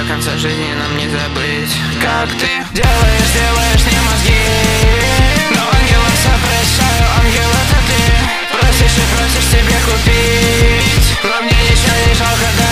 конца жизни нам не забыть. Как ты делаешь мне мозги, но ангелов запрещаю, ангел это ты. Просишь и просишь себе купить, но мне ничего не жалко.